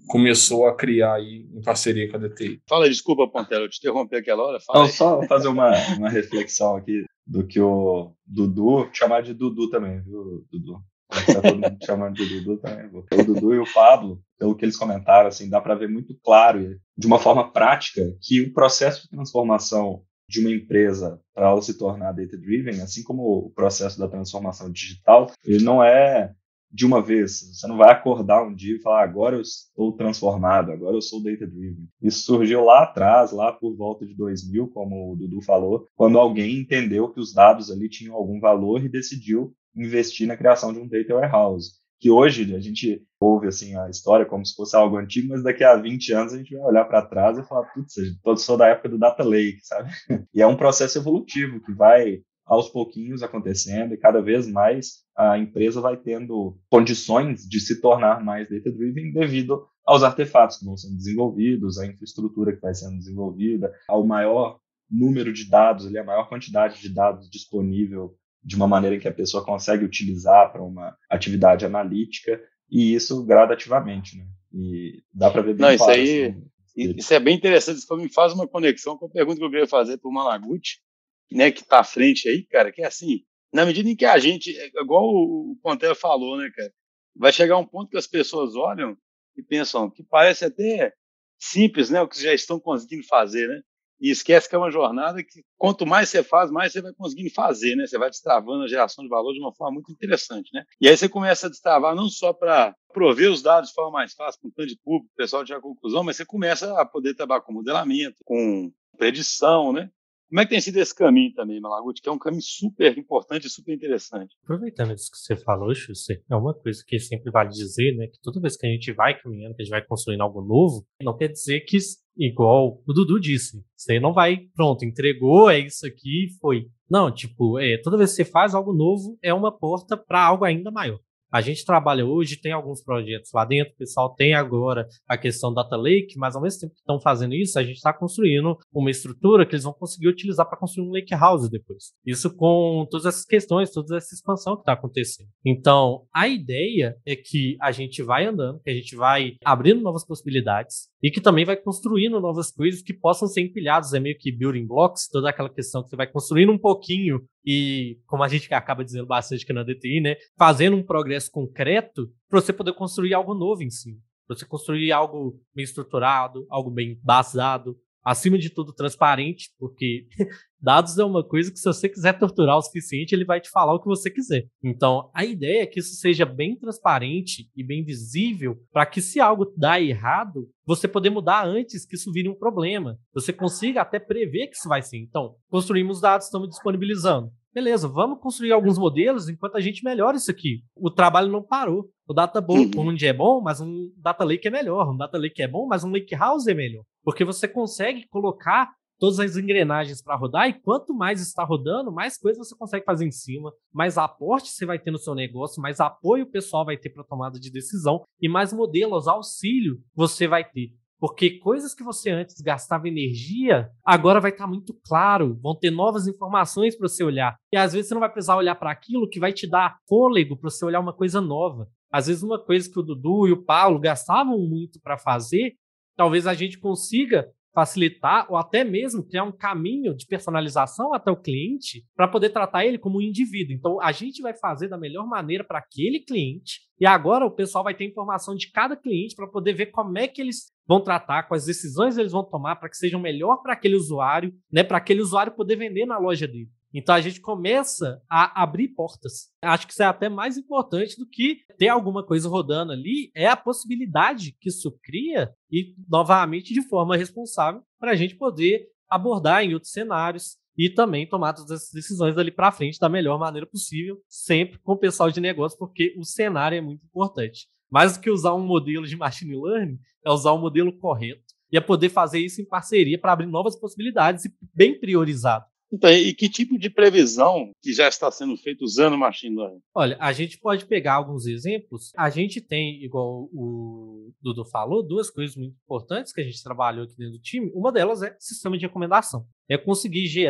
Speaker 5: começou a criar aí em parceria com a DTI.
Speaker 1: Fala, desculpa, Pontello, eu te interrompi aquela hora. Fala aí.
Speaker 2: Só fazer uma reflexão aqui do que o Dudu, chamar de Dudu também, viu, Dudu? Tá todo mundo chamando de Dudu também. O Dudu e o Pablo, pelo que eles comentaram, assim, dá para ver muito claro, de uma forma prática, que o processo de transformação de uma empresa para ela se tornar data-driven, assim como o processo da transformação digital, ele não é de uma vez. Você não vai acordar um dia e falar, agora eu estou transformado, agora eu sou data-driven. Isso surgiu lá atrás, lá por volta de 2000, como o Dudu falou, quando alguém entendeu que os dados ali tinham algum valor e decidiu investir na criação de um data warehouse. Que hoje a gente ouve assim, a história como se fosse algo antigo, mas daqui a 20 anos a gente vai olhar para trás e falar, putz, eu sou da época do Data Lake, sabe? E é um processo evolutivo que vai aos pouquinhos acontecendo e cada vez mais a empresa vai tendo condições de se tornar mais data-driven devido aos artefatos que vão sendo desenvolvidos, à infraestrutura que vai sendo desenvolvida, ao maior número de dados, a maior quantidade de dados disponível de uma maneira que a pessoa consegue utilizar para uma atividade analítica, e isso gradativamente, né? E dá para ver bem
Speaker 1: claro. Não, isso aí, assim, isso é bem interessante, isso me faz uma conexão com a pergunta que eu queria fazer para o Malaguti, né, que está à frente aí, cara, que é assim, na medida em que a gente, igual o Pontello falou, né, cara, vai chegar um ponto que as pessoas olham e pensam que parece até simples, né, o que já estão conseguindo fazer, né? E esquece que é uma jornada que, quanto mais você faz, mais você vai conseguindo fazer, né? Você vai destravando a geração de valor de uma forma muito interessante, né? E aí você começa a destravar não só para prover os dados de forma mais fácil, com tanto de público, o pessoal tirar conclusão, mas você começa a poder trabalhar com modelamento, com predição, né? Como é que tem sido esse caminho também, Malaguti? Que é um caminho super importante e super interessante.
Speaker 3: Aproveitando isso que você falou, Schuster, é uma coisa que sempre vale dizer, né? Que toda vez que a gente vai caminhando, que a gente vai construindo algo novo, não quer dizer que, igual o Dudu disse, você não vai, pronto, entregou, é isso aqui, foi. Não, tipo, toda vez que você faz algo novo, é uma porta para algo ainda maior. A gente trabalha hoje, tem alguns projetos lá dentro, o pessoal tem agora a questão Data Lake, mas ao mesmo tempo que estão fazendo isso, a gente está construindo uma estrutura que eles vão conseguir utilizar para construir um Lake House depois. Isso com todas essas questões, toda essa expansão que está acontecendo. Então, a ideia é que a gente vai andando, que a gente vai abrindo novas possibilidades e que também vai construindo novas coisas que possam ser empilhadas, é meio que building blocks, toda aquela questão que você vai construindo um pouquinho e, como a gente acaba dizendo bastante aqui na DTI, né, fazendo um progresso concreto para você poder construir algo novo em si. Para você construir algo bem estruturado, algo bem basado, acima de tudo transparente, porque dados é uma coisa que se você quiser torturar o suficiente, ele vai te falar o que você quiser. Então, a ideia é que isso seja bem transparente e bem visível para que se algo dá errado, você poder mudar antes que isso vire um problema. Você consiga até prever que isso vai ser. Então, construímos dados, estamos disponibilizando. Beleza, vamos construir alguns modelos enquanto a gente melhora isso aqui. O trabalho não parou. O Data Bond é bom, mas um Data Lake é melhor. Um Data Lake é bom, mas um Lake House é melhor. Porque você consegue colocar todas as engrenagens para rodar e quanto mais está rodando, mais coisas você consegue fazer em cima, mais aporte você vai ter no seu negócio, mais apoio o pessoal vai ter para tomada de decisão e mais modelos, auxílio você vai ter. Porque coisas que você antes gastava energia, agora vai estar muito claro, vão ter novas informações para você olhar. E às vezes você não vai precisar olhar para aquilo que vai te dar fôlego para você olhar uma coisa nova. Às vezes uma coisa que o Dudu e o Paulo gastavam muito para fazer, talvez a gente consiga facilitar ou até mesmo criar um caminho de personalização até o cliente para poder tratar ele como um indivíduo. Então, a gente vai fazer da melhor maneira para aquele cliente e agora o pessoal vai ter informação de cada cliente para poder ver como é que eles vão tratar, quais decisões eles vão tomar para que sejam melhor para aquele usuário, né, para aquele usuário poder vender na loja dele. Então, a gente começa a abrir portas. Acho que isso é até mais importante do que ter alguma coisa rodando ali, é a possibilidade que isso cria e, novamente, de forma responsável, para a gente poder abordar em outros cenários e também tomar todas essas decisões dali para frente da melhor maneira possível, sempre com o pessoal de negócio, porque o cenário é muito importante. Mais do que usar um modelo de machine learning, é usar um modelo correto e é poder fazer isso em parceria para abrir novas possibilidades e bem priorizado.
Speaker 1: Então, e que tipo de previsão que já está sendo feito usando machine learning?
Speaker 3: Olha, a gente pode pegar alguns exemplos. A gente tem, igual o Dudu falou, duas coisas muito importantes que a gente trabalhou aqui dentro do time. Uma delas é sistema de recomendação. É conseguir gerar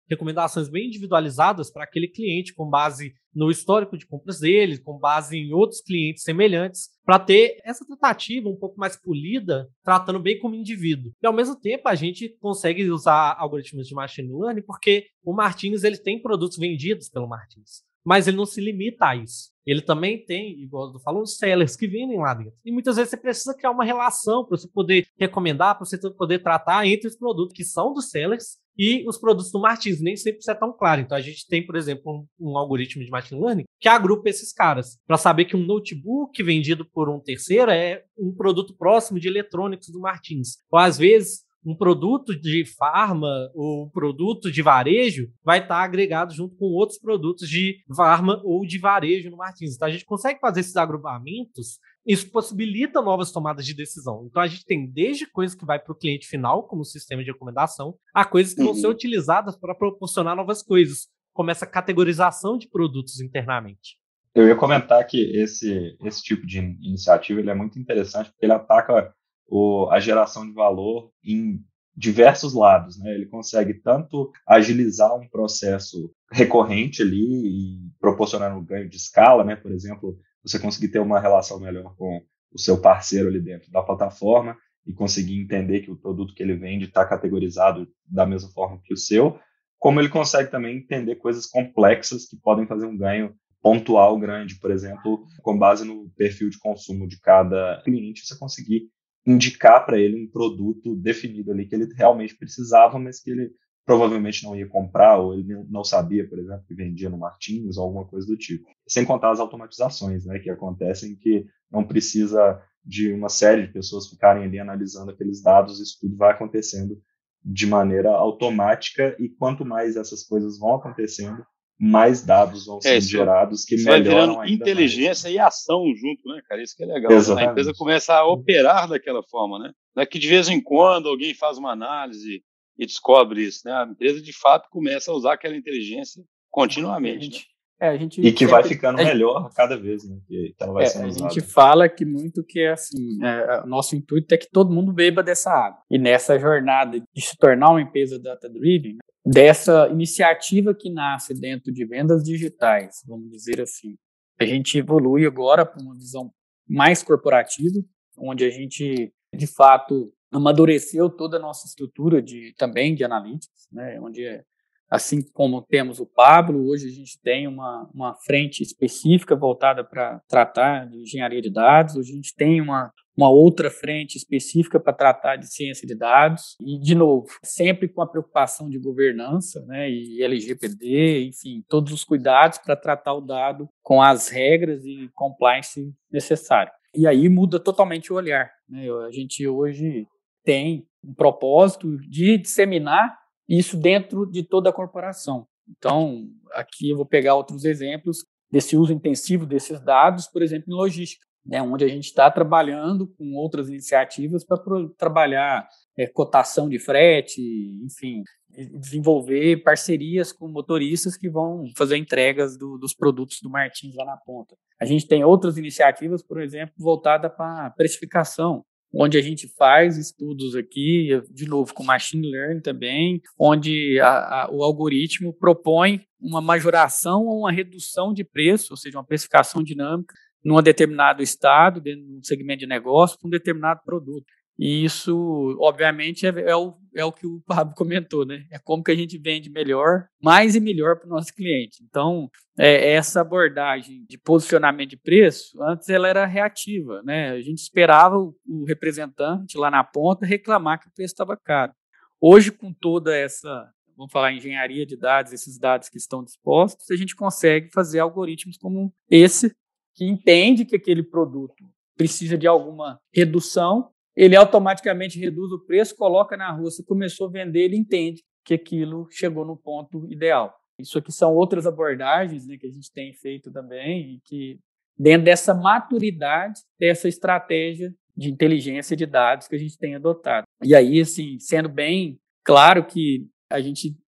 Speaker 3: recomendações bem individualizadas para aquele cliente, com base no histórico de compras dele, com base em outros clientes semelhantes, para ter essa tratativa um pouco mais polida, tratando bem como indivíduo. E, ao mesmo tempo, a gente consegue usar algoritmos de machine learning, porque o Martins ele tem produtos vendidos pelo Martins. Mas ele não se limita a isso. Ele também tem, igual eu falo, os sellers que vendem lá dentro. E muitas vezes você precisa criar uma relação para você poder recomendar, para você poder tratar entre os produtos que são dos sellers e os produtos do Martins. Nem sempre isso é tão claro. Então a gente tem, por exemplo, um algoritmo de machine learning que agrupa esses caras para saber que um notebook vendido por um terceiro é um produto próximo de eletrônicos do Martins. Ou às vezes um produto de farma ou um produto de varejo vai estar agregado junto com outros produtos de farma ou de varejo no Martins. Então, a gente consegue fazer esses agrupamentos, isso possibilita novas tomadas de decisão. Então, a gente tem desde coisas que vai para o cliente final, como sistema de recomendação, a coisas que vão ser utilizadas para proporcionar novas coisas, como essa categorização de produtos internamente.
Speaker 2: Eu ia comentar que esse tipo de iniciativa ele é muito interessante, porque ele ataca a geração de valor em diversos lados, né? Ele consegue tanto agilizar um processo recorrente ali e proporcionar um ganho de escala, né? Por exemplo, você conseguir ter uma relação melhor com o seu parceiro ali dentro da plataforma e conseguir entender que o produto que ele vende está categorizado da mesma forma que o seu, como ele consegue também entender coisas complexas que podem fazer um ganho pontual grande, por exemplo, com base no perfil de consumo de cada cliente, você conseguir indicar para ele um produto definido ali que ele realmente precisava, mas que ele provavelmente não ia comprar, ou ele não sabia, por exemplo, que vendia no Martins ou alguma coisa do tipo. Sem contar as automatizações, né, que acontecem, que não precisa de uma série de pessoas ficarem ali analisando aqueles dados, isso tudo vai acontecendo de maneira automática, e quanto mais essas coisas vão acontecendo, mais dados vão sendo gerados que melhoram
Speaker 1: vai virando
Speaker 2: ainda
Speaker 1: inteligência
Speaker 2: mais.
Speaker 1: E ação junto, né, cara? Isso que é legal.
Speaker 2: Exatamente.
Speaker 1: A empresa começa a operar daquela forma, né? Não é que de vez em quando alguém faz uma análise e descobre isso, né? A empresa, de fato, começa a usar aquela inteligência continuamente.
Speaker 2: E que vai ficando melhor a cada vez, né? Que ela vai sendo usada.
Speaker 4: A gente fala que muito que é assim, o nosso intuito é que todo mundo beba dessa água. E nessa jornada de se tornar uma empresa data-driven, dessa iniciativa que nasce dentro de vendas digitais, vamos dizer assim, a gente evolui agora para uma visão mais corporativa, onde a gente, de fato, amadureceu toda a nossa estrutura também de analytics, né? Onde, assim como temos o Pablo, hoje a gente tem uma frente específica voltada para tratar de engenharia de dados, hoje a gente tem uma outra frente específica para tratar de ciência de dados, e, de novo, sempre com a preocupação de governança, né, e LGPD, enfim, todos os cuidados para tratar o dado com as regras e compliance necessário. E aí muda totalmente o olhar, né? A gente hoje tem um propósito de disseminar isso dentro de toda a corporação. Então, aqui eu vou pegar outros exemplos desse uso intensivo desses dados, por exemplo, em logística, né, onde a gente está trabalhando com outras iniciativas para trabalhar cotação de frete, enfim, desenvolver parcerias com motoristas que vão fazer entregas dos produtos do Martins lá na ponta. A gente tem outras iniciativas, por exemplo, voltada para precificação, onde a gente faz estudos aqui, de novo, com machine learning também, onde o algoritmo propõe uma majoração ou uma redução de preço, ou seja, uma precificação dinâmica, num determinado estado, dentro de um segmento de negócio, com um determinado produto. E isso, obviamente, é o que o Pablo comentou, né? É como que a gente vende melhor, mais e melhor para o nosso cliente. Então, essa abordagem de posicionamento de preço, antes ela era reativa, né? A gente esperava o representante lá na ponta reclamar que o preço estava caro. Hoje, com toda essa, vamos falar, engenharia de dados, esses dados que estão dispostos, a gente consegue fazer algoritmos como esse, que entende que aquele produto precisa de alguma redução, ele automaticamente reduz o preço, coloca na rua, você começou a vender, ele entende que aquilo chegou no ponto ideal. Isso aqui são outras abordagens, né, que a gente tem feito também, e que dentro dessa maturidade, dessa estratégia de inteligência de dados que a gente tem adotado. E aí, assim, sendo bem claro que a gente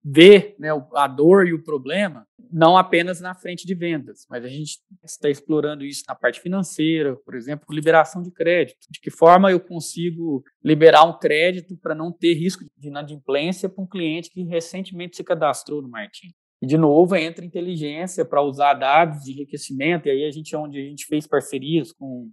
Speaker 4: vê, né, a dor e o problema, não apenas na frente de vendas, mas a gente está explorando isso na parte financeira, por exemplo, liberação de crédito. De que forma eu consigo liberar um crédito para não ter risco de inadimplência para um cliente que recentemente se cadastrou no Martins. E, de novo, entra inteligência para usar dados de enriquecimento, e aí onde a gente fez parcerias com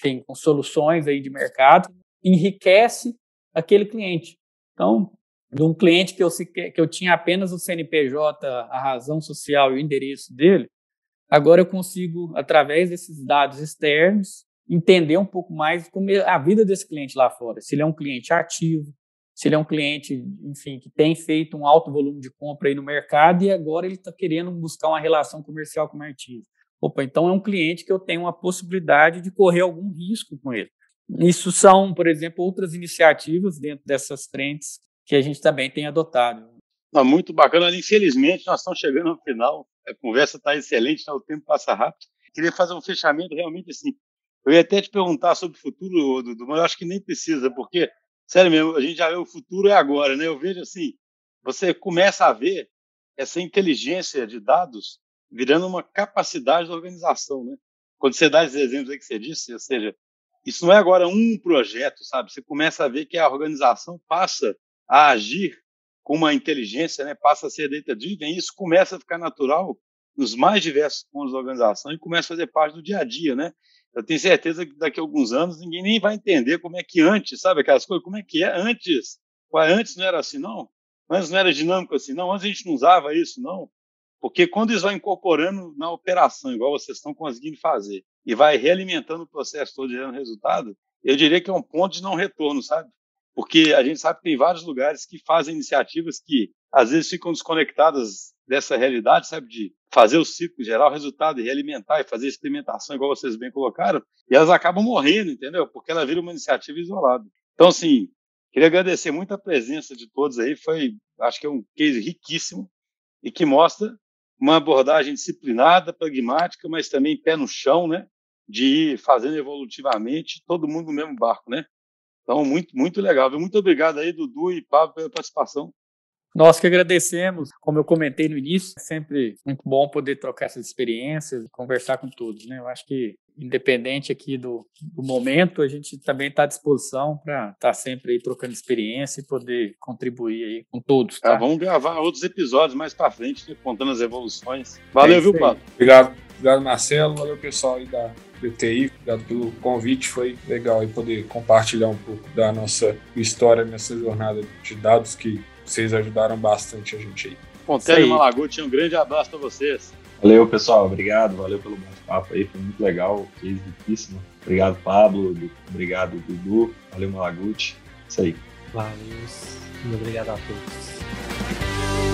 Speaker 4: soluções aí de mercado, enriquece aquele cliente. Então, de um cliente que eu tinha apenas o CNPJ, a razão social e o endereço dele, agora eu consigo, através desses dados externos, entender um pouco mais como é a vida desse cliente lá fora. Se ele é um cliente ativo, se ele é um cliente, enfim, que tem feito um alto volume de compra aí no mercado e agora ele está querendo buscar uma relação comercial com o Martins. Opa, então é um cliente que eu tenho uma possibilidade de correr algum risco com ele. Isso são, por exemplo, outras iniciativas dentro dessas frentes que a gente também tem adotado.
Speaker 1: Muito bacana. Infelizmente, nós estamos chegando ao final. A conversa está excelente, o tempo passa rápido. Queria fazer um fechamento realmente assim. Eu ia até te perguntar sobre o futuro, Dudu, mas eu acho que nem precisa, porque, sério mesmo, a gente já vê o futuro é agora, né? Eu vejo assim, você começa a ver essa inteligência de dados virando uma capacidade da organização, né? Quando você dá esses exemplos aí que você disse, ou seja, isso não é agora um projeto, sabe? Você começa a ver que a organização passa a agir com uma inteligência, né? Passa a ser data-driven, e isso começa a ficar natural nos mais diversos pontos da organização e começa a fazer parte do dia a dia, né? Eu tenho certeza que daqui a alguns anos ninguém nem vai entender como é que antes, sabe aquelas coisas, como é que é antes? Antes não era assim, não? Antes não era dinâmico assim, não? Antes a gente não usava isso, não? Porque quando isso vai incorporando na operação, igual vocês estão conseguindo fazer, e vai realimentando o processo todo, gerando resultado, eu diria que é um ponto de não retorno, sabe? Porque a gente sabe que tem vários lugares que fazem iniciativas que às vezes ficam desconectadas dessa realidade, sabe? De fazer o ciclo, gerar o resultado e realimentar e fazer experimentação, igual vocês bem colocaram, e elas acabam morrendo, entendeu? Porque ela vira uma iniciativa isolada. Então, assim, queria agradecer muito a presença de todos aí, acho que é um case riquíssimo e que mostra uma abordagem disciplinada, pragmática, mas também pé no chão, né? De ir fazendo evolutivamente, todo mundo no mesmo barco, né? Então, muito, muito legal. Muito obrigado aí, Dudu e Pablo, pela participação.
Speaker 4: Nós que agradecemos, como eu comentei no início, é sempre muito bom poder trocar essas experiências e conversar com todos, né? Eu acho que, independente aqui do momento, a gente também está à disposição para estar sempre aí trocando experiência e poder contribuir aí com todos, tá?
Speaker 1: Vamos gravar outros episódios mais para frente, né, contando as evoluções. Valeu, viu, Pablo?
Speaker 5: Obrigado, Marcelo. Valeu, pessoal aí da BTI. Obrigado pelo convite. Foi legal aí poder compartilhar um pouco da nossa história nessa jornada de dados que vocês ajudaram bastante a gente aí.
Speaker 1: Pontelli e Malaguti, um grande abraço para vocês.
Speaker 2: Valeu, pessoal. Obrigado. Valeu pelo bate-papo aí. Foi muito legal. Case riquíssimo. Obrigado, Pablo. Obrigado, Dudu. Valeu, Malaguti. Isso aí.
Speaker 3: Valeu. Muito obrigado a todos.